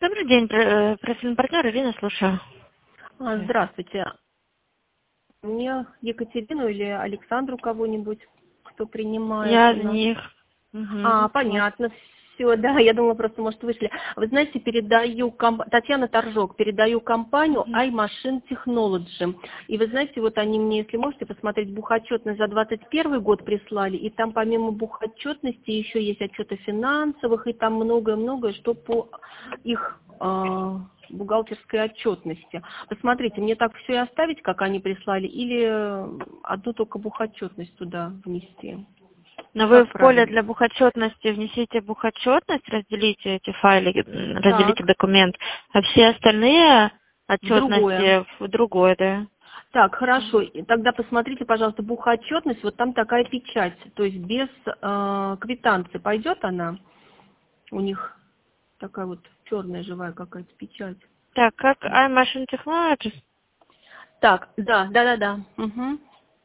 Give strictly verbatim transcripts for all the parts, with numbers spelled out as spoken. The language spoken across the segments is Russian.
Добрый день, пр- профильный партнер Ирина, слушаю. А, Здравствуйте. Мне Екатерину или Александру кого-нибудь, кто принимает Я у из нас. них. А, Угу. понятно. Все, да, я думала, просто, может, вышли. Вы знаете, передаю, комп- Татьяна Торжок, передаю компанию iMachine Technology. И вы знаете, вот они мне, если можете посмотреть, бухотчетность за двадцать первый год прислали, и там помимо бухотчетности еще есть отчеты финансовых, и там многое-многое, что по их э, бухгалтерской отчетности. Посмотрите, мне так все и оставить, как они прислали, или одну только бухотчетность туда внести? Но вы Как в поле правильно? для бухотчетности внесите бухотчетность, разделите эти файлы, м, разделите Так, документ, а все остальные в другое. отчетности в другой, да? Так, хорошо. И тогда посмотрите, пожалуйста, бухотчетность. Вот там такая печать, то есть без э, квитанции. Пойдет она? У них такая вот черная живая какая-то печать. Так, как iMachine Technologies? Так, да, да, да, да. Угу.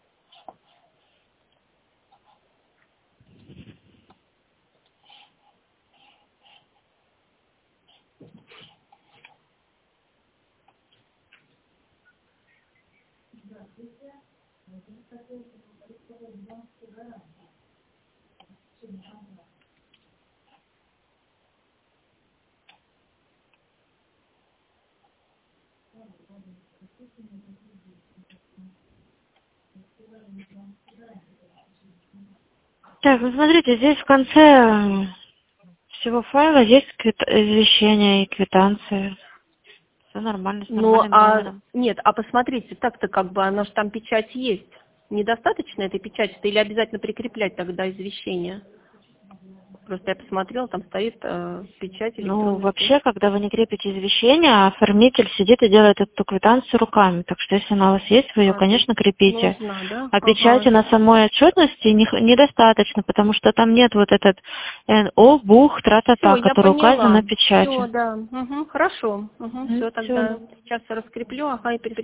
Так, ну смотрите, здесь в конце э, всего файла есть квит- извещение и квитанция. Все нормально, с Ну, нормальным а номером. нет, а посмотрите, так-то как бы она же там печать есть. Недостаточно этой печати-то или обязательно прикреплять тогда извещение? Просто я посмотрела, там стоит э, печать Ну, электронная вообще, почта. когда вы не крепите извещение, оформитель сидит и делает эту квитанцию руками. Так что, если она у вас есть, вы ее, А, то есть конечно, крепите. нужна, да? А печати Ага. на самой отчетности не- недостаточно, потому что там нет вот этот эн о, бух, Все, тра-та-та, я который указан поняла. на Все, печати. да. Угу, хорошо. Угу, все, Все, тогда сейчас раскреплю, ага, и